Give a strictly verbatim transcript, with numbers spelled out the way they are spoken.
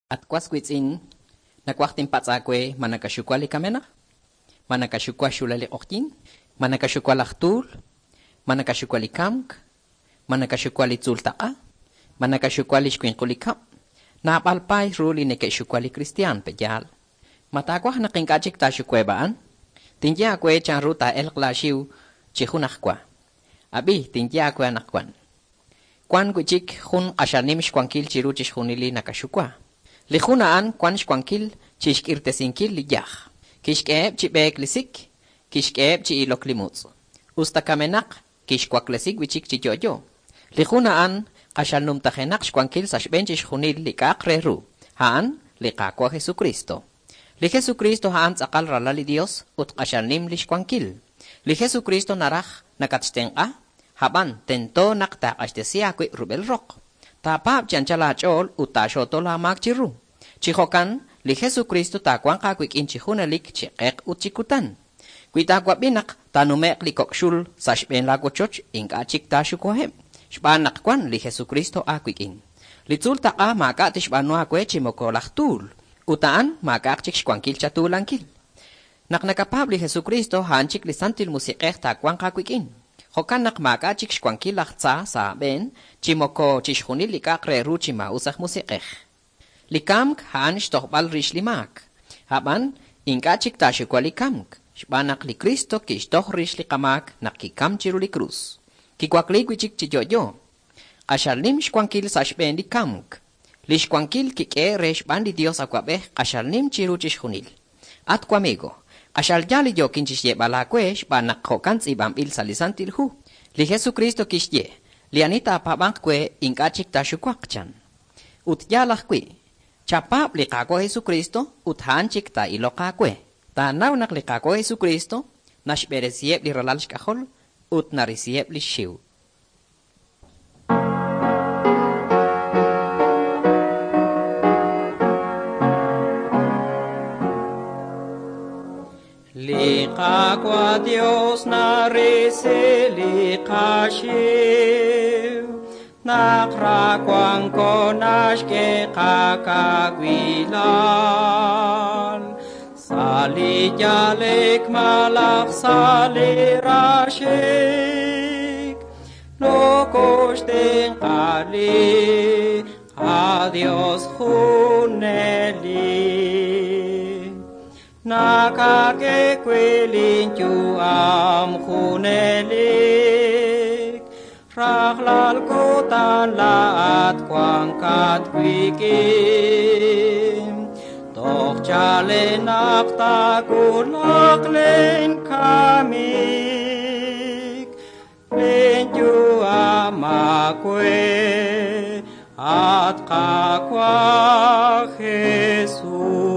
At kwaskwitsin, nakwaktin patsakwe manakashukwali kamena, manakashukwa shulali oktin, manakashukwali aktul, manakashukwali kamk, manakashukwali tsultaqa, manakashukwali shkwinkulikam, napalpay ruli nekeshukwali kristian peyal. Matakwah nakinkachik ta shukwebaan, tinja kwe chan ruta elklashiw chihunakwa. Abi tinja kwe anakwan. Kwan kuchik hun ashanim shkwankil chiruchish hunili nakashukwa. Lijunaan kwan shkwankil chishkirtesinkil liyah. Kishkeeb chibek lisik, kishkeeb chi ilok limutz. Ustakamenak kishkwaklesik wichik chiyoyo. Lijunaan ashalnum tajenak shkwankil sashbenchish hunil likak reru. Haan likakwa Jesucristo. Li Jesucristo haan tsakal ralali Dios ut ashalnim lishkwankil. Li Jesucristo naraj nakatstenqa. Haban tento nakta ashtesia kwe rubel rock. Tapap chanchala chol utashoto la magchiru. Chihokan li Jesucristo ta kwanka kwik inchihunalik chikek uchikutan. Kwita kwabinak tanumek likokshul sashben lagochoch inka chikta shukohem. Shbanak kwan li Jesucristo akwikin. Litzulta ka maka tishbanwa kwe chimokolaktul. Utaan maka chik shkwankil chatulankil. Naknakapab li Jesucristo hanchik li santil musikek ta kwanka kwikin. Hokan nakmaka chik shkwankil lachtsa sa ben chimoko chishunil likak reru chima usah musikek. Likamk han shtohbal rish limak. Haban inka chik ta shukwa likamk. Shbanak li Kristo kishtoh rish likamak nakikam chiru li cruz. Kikwaklik wichik chiyoyo. Ashalnim shkwankil sa shben likamk. Li shkwankil kike resh bandi Dios akwabeh ashalnim chiru chishunil. At kwamigo. Ashal yali yo kinchishye balakwesh banak hokans ibambil salisantil hu. Li Jesucristo kishye. Li anita pabankwe inkachik ta shukwakchan. Ut yalakwe. Chapap li kako Jesucristo ut hanchik ta ilokakwe. Ta naunak li kako Jesucristo nashberesiep li ralal shkahol ut narisiep li shiw. Liqaqua Dios narise liqashiw naqraquan konashke qaqagwilal saliyalek malaq salirashik lokoshten qali adios juneli Nakake kwelin chu am khunelik Rahlal kotan laat kwang kat wikim Toch chale nakta kulak len kamik Len chu amakwe at kakwa Jesus